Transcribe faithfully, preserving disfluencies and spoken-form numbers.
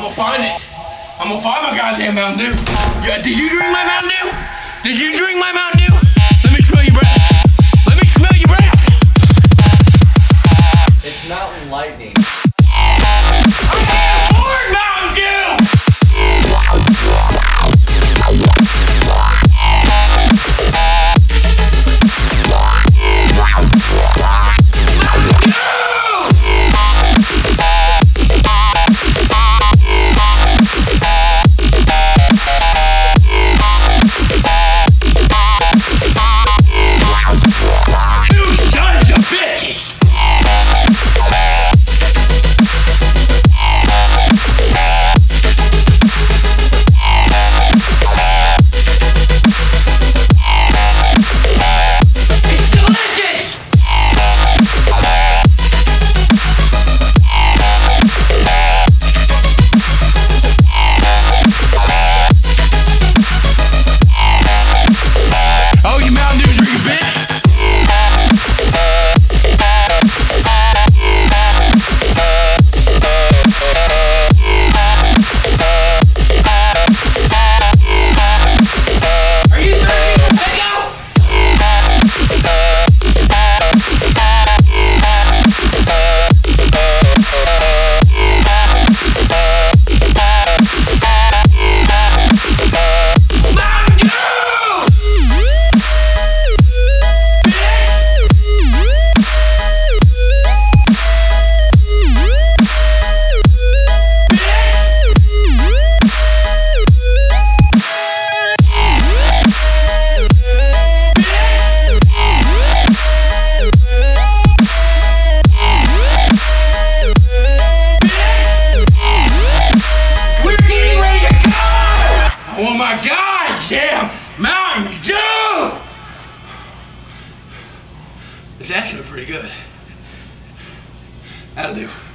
gonna find it. I'm gonna find my goddamn Mountain Dew. Yeah, did you drink my Mountain Dew? Did you drink my Mountain Dew? Let me smell your breath. Let me smell your breath. It's Mountain Lightning. I can't afford Mountain Dew! Oh my God, damn, Mountain Dew! It's actually pretty good. That'll do.